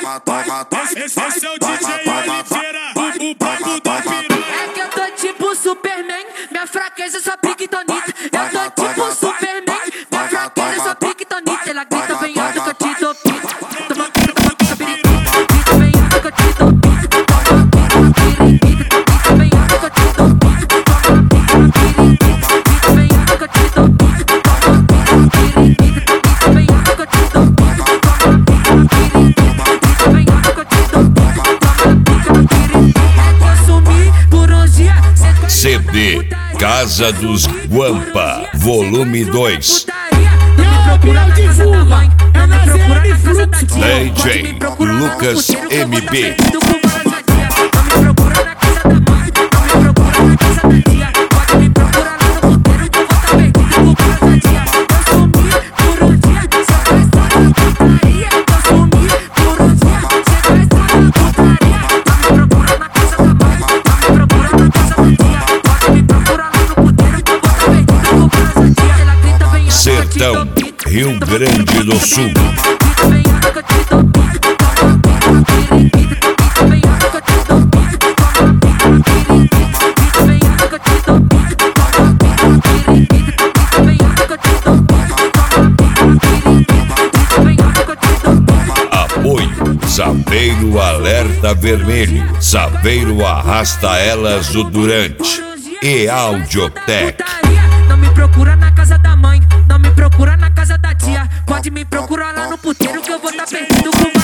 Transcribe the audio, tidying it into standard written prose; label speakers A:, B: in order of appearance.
A: Esse é o DJ Oliveira, o papo da piranha.
B: É que eu tô tipo Superman, minha fraqueza só piquetonita. Eu tô tipo Superman, minha fraqueza só piquetonita. Ela grita bem alto que eu te dou pico. Toma pico, toma pica, pirito. Grita bem alto que eu te dou pico. Toma pico, grita bem alto que eu te dou pico. Toma pico, grita bem alto que eu te dou pico. Toma pico, grita bem alto que eu te dou pico. Toma pico, grita bem alto que eu te dou pico. Toma pico, é que eu sumi por uns dias.
C: CD Casa dos Guampa, volume 2. DJ Lucas MB. Sertão, Rio Grande do Sul. Apoio Saveiro Alerta Vermelho, Saveiro Arrasta Elas o Durante e Audiotec.
B: Não me procura na casa da mãe, não me procura na casa da tia. Pode me procurar lá no puteiro que eu vou tá perdido com